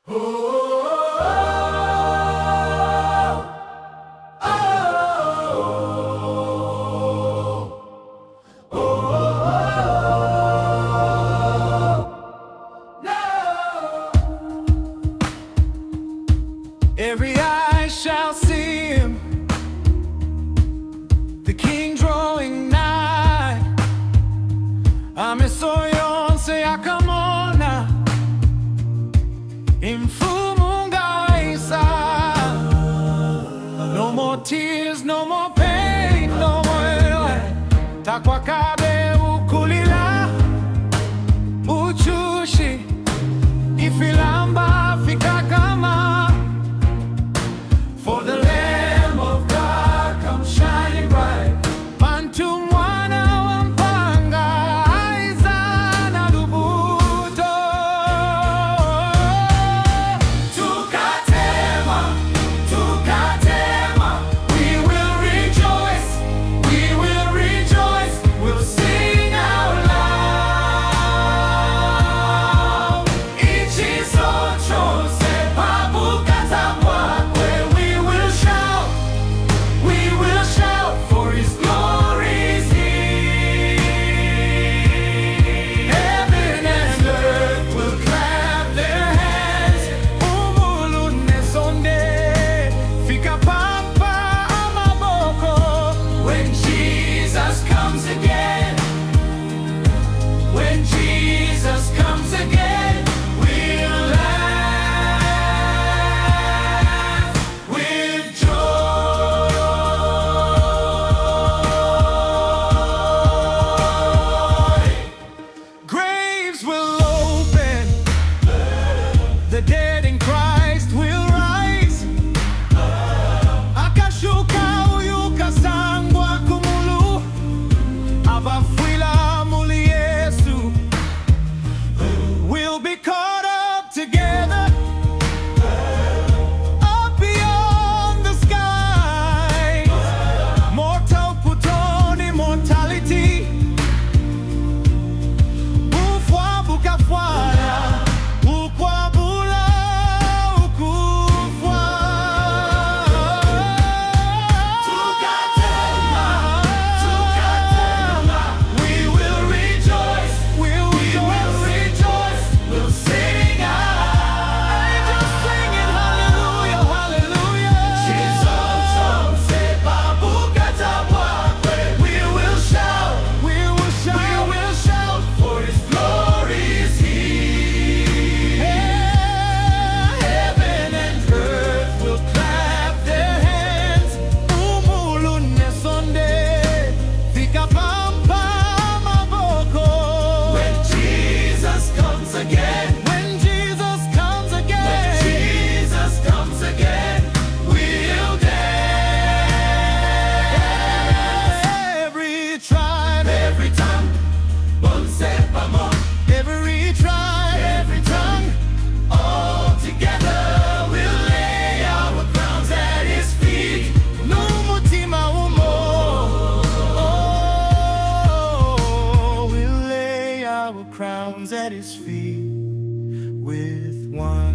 Every eye shall see him, the King drawing nigh. Amesoyonse akamona, imfumunga isa. No more tears, no more pain, no more takwakabe ukulila uchushi ifilamba fikakama. For the Lamb of God comes shining bright. Pantu mwana wa mpanga aiza na lubuto. Tukatema, tukatema. We will rejoice, we will rejoice. We'll sing out loud. Ichi socho sepabu katamwa. The dead in Christ will rise. Akashuka uyuka sangwa kumulu. Abafuila muli Yesu. We'll be caught up together, up beyond the sky. Mortal put on immortality. Bufwa bukafwala. Crowns at his feet with one